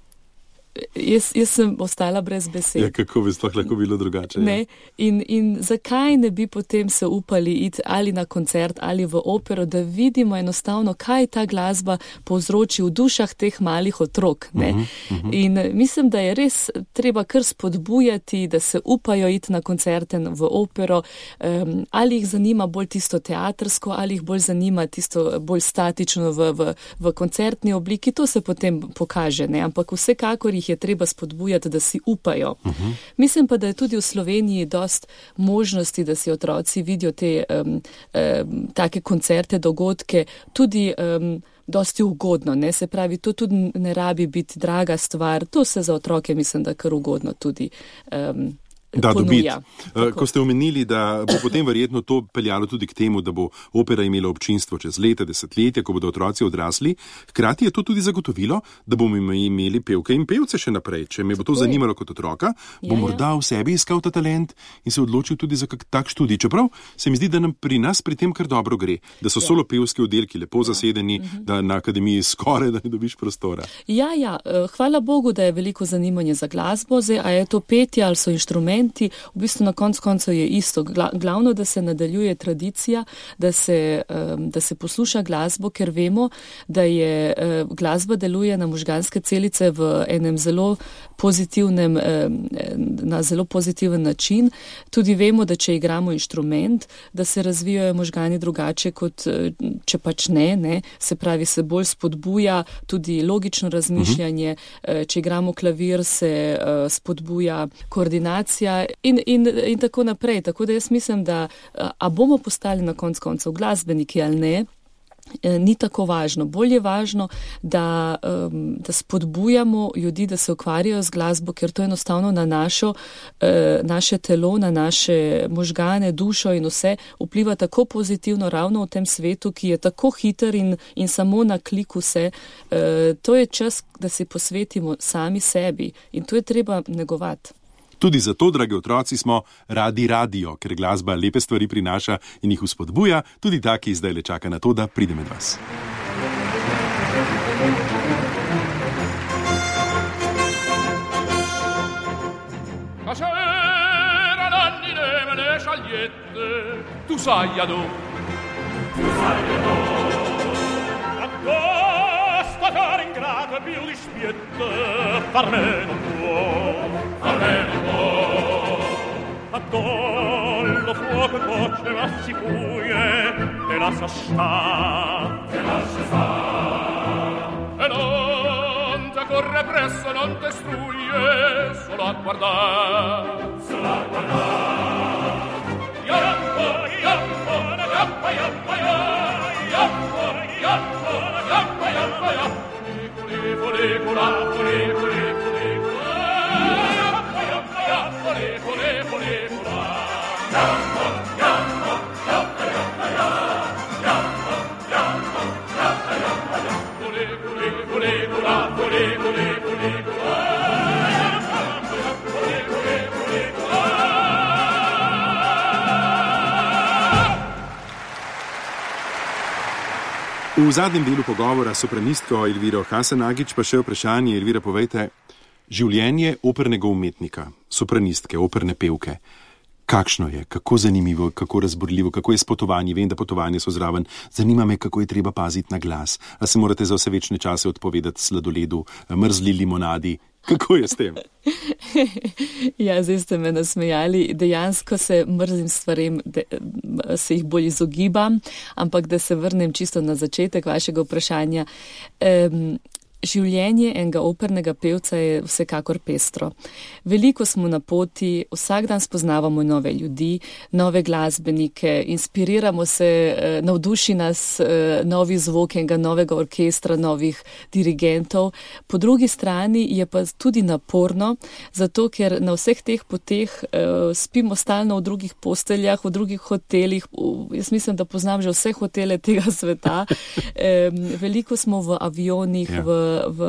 Jaz, jaz sem ostala brez besed. Ja, kako bi sploh lahko bilo drugače? Ne? Ja. In, in zakaj ne bi potem se upali iti ali na koncert ali v opero, da vidimo enostavno, kaj ta glasba povzroči v dušah teh malih otrok. Ne? Uh-huh, uh-huh. In mislim, da je res treba kar spodbujati, da se upajo iti na koncerte v opero, um, ali jih zanima bolj tisto teatrsko, ali jih bolj zanima tisto bolj statično v, v, v koncertni obliki. To se potem pokaže, ne? Ampak vsekakor jih je treba spodbujati, da si upajo. Uh-huh. Mislim pa, da je tudi v Sloveniji dost možnosti, da si otroci vidijo te um, um, take koncerte, dogodke, tudi um, dosti ugodno, ne? Se pravi, to tudi ne rabi biti draga stvar, to se za otroke mislim, da kar ugodno tudi um, Da, dobiti. Tako. Ko ste omenili, da bo potem verjetno to peljalo tudi k temu, da bo opera imela občinstvo čez leta, desetletja, ko bodo otroci odrasli. Hkrati je to tudi zagotovilo, da bomo imeli pevke in pevce še naprej. Če me bo to zanimalo kot otroka, bom ja, morda v sebi iskal ta talent in se odločil tudi za kak tak študij. Čeprav se mi zdi, da nam pri nas pri tem kar dobro gre, da so ja. solo pevski oddelki lepo ja. zasedeni, uh-huh. da na akademiji skoraj da ne dobiš prostora. Ja, ja, hvala Bogu, da je veliko zanimanje za glasbo, zdaj, a je to petje ali so inštrumenti. V bistvu na koncu koncev je isto. Glavno, da se nadaljuje tradicija, da se, da se posluša glasbo, ker vemo, da je glasba deluje na možganske celice v enem zelo pozitivnem, na zelo pozitiven način. Tudi vemo, da če igramo inštrument, da se razvijajo možgani drugače, kot če pač ne, ne. Se pravi, se bolj spodbuja tudi logično razmišljanje. Uh-huh. Če igramo klavir, se spodbuja koordinacija In, in, in tako naprej. Tako da jaz mislim, da a bomo postali na koncu koncev glasbeniki ali ne, ni tako važno. Bolj je važno, da, um, da spodbujamo ljudi, da se ukvarjajo z glasbo, ker to enostavno na našo, uh, naše telo, na naše možgane, dušo in vse vpliva tako pozitivno ravno v tem svetu, ki je tako hiter in, in samo na klik vse. Uh, to je čas, da si posvetimo sami sebi in to je treba negovati. Tudi zato, dragi otroci, smo radi radio, ker glasba lepe stvari prinaša in jih vzpodbuja, tudi ta, ki zdaj le čaka na to, da pride med vas. Tu sai adò, tu sai adò, addosta cara ingrata più di spietta, far me non può, far me non può, addollo fuoco e voce ma si fuie, te la sa sta, te la sa sta, e non te corre presso, non te struie, solo a guardar, solo a guardar. Yampa, yampa, yampa, V zadnjem delu pogovora s sopranistko Elviro Hasanagić pa še vprašanje. Elvira, povejte, življenje opernega umetnika, sopranistke, operne pevke, kakšno je, kako zanimivo, kako razborljivo, kako je s potovanji, vem, da potovanje so zraven, zanima me, kako je treba paziti na glas, a se morate za vse večne čase odpovedati sladoledu, mrzli limonadi, kako je s tem? Ja, zdaj ste me nasmejali, dejansko se mrzim stvarem, de, se jih bolj izogibam, ampak da se vrnem čisto na začetek vašega vprašanja. Um, Življenje enega opernega pevca je vsekakor pestro. Veliko smo na poti, vsak dan spoznavamo nove ljudi, nove glasbenike, inspiriramo se, navduši nas novi zvok enega novega orkestra, novih dirigentov. Po drugi strani je pa tudi naporno, zato ker na vseh teh poteh spimo stalno v drugih posteljah, v drugih hotelih. Jaz mislim, da poznam že vse hotele tega sveta. Veliko smo v avionih, ja. v v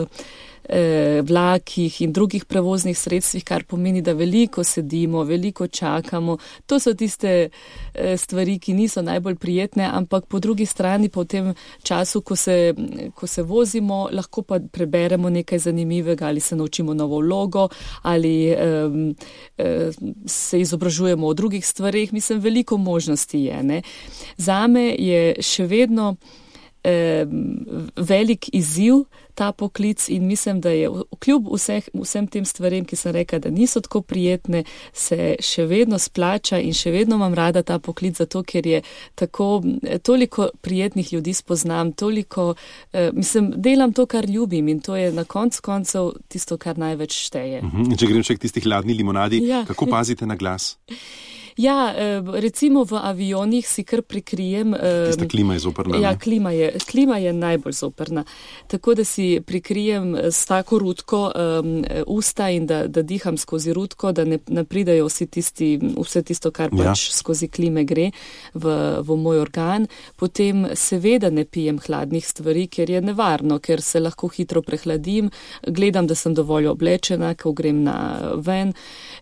eh, vlakih in drugih prevoznih sredstvih, kar pomeni, da veliko sedimo, veliko čakamo. To so tiste eh, stvari, ki niso najbolj prijetne, ampak po drugi strani pa v tem času, ko se, ko se vozimo, lahko pa preberemo nekaj zanimivega ali se naučimo novo vlogo ali eh, eh, se izobražujemo o drugih stvarih. Mislim, veliko možnosti je. Ne? Zame je še vedno eh, velik izziv ta poklic in mislim, da je kljub vseh, vsem tem stvarem, ki sem rekla, da niso tako prijetne, se še vedno splača in še vedno imam rada ta poklic, zato ker je tako, toliko prijetnih ljudi spoznam, toliko, eh, mislim, delam to, kar ljubim in to je na koncu koncev tisto, kar največ šteje. Uh-huh. Če grem še k tisti hladni limonadi, ja. Kako pazite na glas? Ja, recimo v avionih si kar prikrijem. Tista klima je zoprna. Ja, klima je, klima je najbolj zoprna. Tako da si prikrijem s tako rutko um, usta in da, da diham skozi rutko, da ne, ne pridajo vsi tisti, vse tisto, kar pač ja. skozi klime gre v, v moj organ. Potem seveda ne pijem hladnih stvari, ker je nevarno, ker se lahko hitro prehladim. Gledam, da sem dovolj oblečena, ko grem na ven.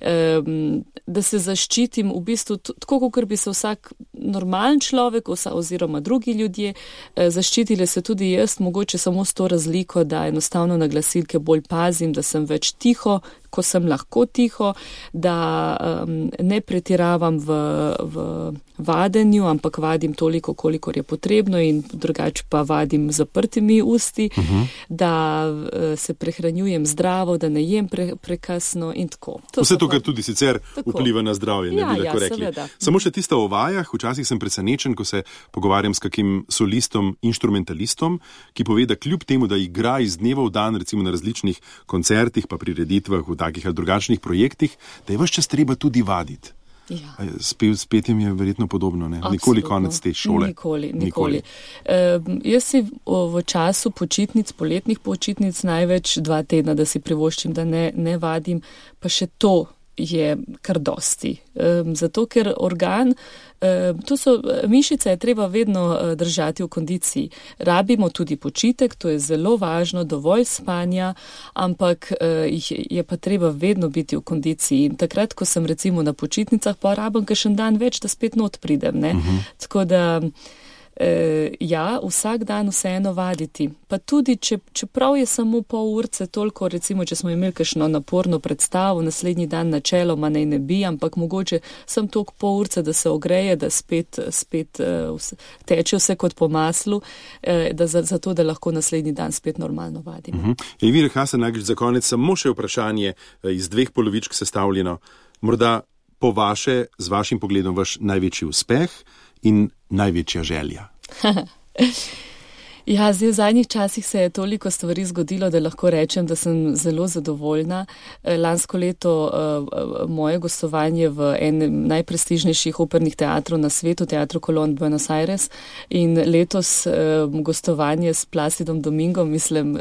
Um, da se zaščitim v bistvu tako, kot bi se vsak normalen človek oziroma drugi ljudje zaščitili se tudi jaz, mogoče samo s to razliko, da enostavno na glasilke bolj pazim, da sem več tiho, ko sem lahko tiho, da um, ne pretiravam v, v vadenju, ampak vadim toliko, kolikor je potrebno in drugače pa vadim zaprtimi usti, uh-huh. da uh, se prehranjujem zdravo, da ne jem pre, prekasno in tako. To Vse to, kar tudi sicer tako vpliva na zdravje, ne ja, bi lahko ja, rekli. Seveda. Samo še tista o vajah, včasih sem presenečen, ko se pogovarjam s kakim solistom, inštrumentalistom, ki pove, da kljub temu, da igra iz dneva v dan, recimo na različnih koncertih, pa prireditvah, v takih ali drugačnih projektih, da je ves čas treba tudi vaditi. Ja. S petjem je verjetno podobno, ne? Nikoli konec te šole. Nikoli, nikoli. nikoli. E, jaz si v, v času počitnic, poletnih počitnic največ dva tedna, da si privoščim, da ne, ne vadim, pa še to je kar dosti. E, zato, ker organ, e, to so mišice, je treba vedno držati v kondiciji. Rabimo tudi počitek, to je zelo važno, dovolj spanja, ampak e, je pa treba vedno biti v kondiciji. In takrat, ko sem recimo na počitnicah, pa rabim kakšen dan več, da spet not pridem. Ne? Uh-huh. Tako da E, ja, vsak dan vseeno vaditi. Pa tudi, če, čeprav je samo pol urce toliko, recimo, če smo imeli kakšno naporno predstavo, naslednji dan načeloma naj ne bi, ampak mogoče sem toliko pol urce, da se ogreje, da spet, spet uh, vse, teče vse kot po maslu, uh, da za, za to, da lahko naslednji dan spet normalno vadim. Uh-huh. Elvira Hasanagić, za konec samo še vprašanje iz dveh polovičk sestavljeno. Morda po vaše, z vašim pogledom, vaš največji uspeh in največja želja? Ja, zdaj v zadnjih časih se je toliko stvari zgodilo, da lahko rečem, da sem zelo zadovoljna. Lansko leto uh, moje gostovanje v enem najprestižnejših opernih teatrov na svetu, Teatro Colón Buenos Aires, in letos uh, gostovanje s Placidom Domingom, mislim,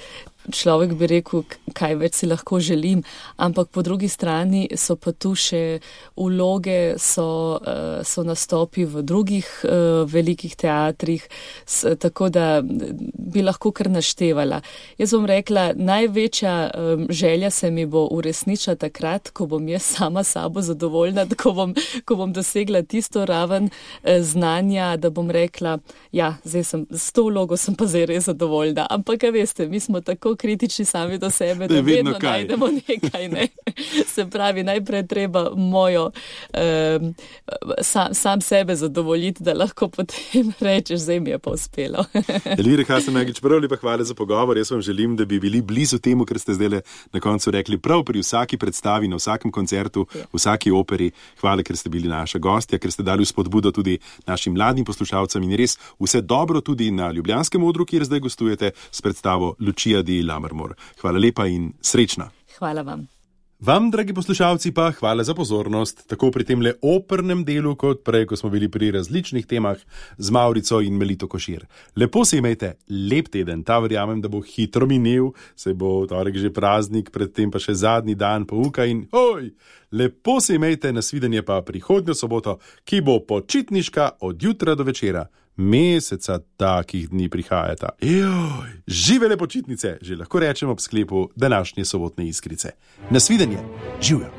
človek bi rekel, kaj več si lahko želim, ampak po drugi strani so pa tu še vloge, so, so nastopi v drugih uh, velikih teatrih, s, tako da bi lahko kar naštevala. Jaz bom rekla, največja um, želja se mi bo uresničila takrat, ko bom jaz sama sabo zadovoljna, ko bom, ko bom dosegla tisto raven uh, znanja, da bom rekla, ja, zdaj sem, s to vlogo sem pa zdaj res zadovoljna, ampak, veste, mi smo tako kritični sami do sebe, da, da vedno kaj. najdemo nekaj. Ne? Se pravi, najprej treba mojo um, sam, sam sebe zadovoljiti, da lahko potem rečeš, zdaj mi je pa uspelo. Elvira Hasenbergič, prav lepa hvala za pogovor. Jaz vam želim, da bi bili blizu temu, kar ste zdaj na koncu rekli, prav pri vsaki predstavi, na vsakem koncertu, v vsaki operi. Hvala, ker ste bili naša gostja, ker ste dali spodbudo tudi našim mladim poslušalcem in res vse dobro tudi na ljubljanskem odru, kjer zdaj gostujete s predstavo Lucia di Lammermoor. Hvala lepa in srečna. Hvala vam. Vam, dragi poslušalci, pa hvala za pozornost, tako pri tem le opernem delu, kot prej, ko smo bili pri različnih temah z Maurico in Melito Košir. Lepo se imejte, lep teden, ta verjamem, da bo hitro minil, se bo torek že praznik, predtem pa še zadnji dan pouka in oj, lepo se imejte, nasvidenje pa prihodnjo soboto, ki bo počitniška od jutra do večera. Meseca takih dni prihajata. Joj, živele počitnice, že lahko rečem ob sklepu današnje sobotne Iskrice. Nasvidenje, živjo!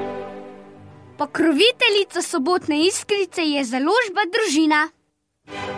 Pokroviteljica sobotne Iskrice je založba Družina.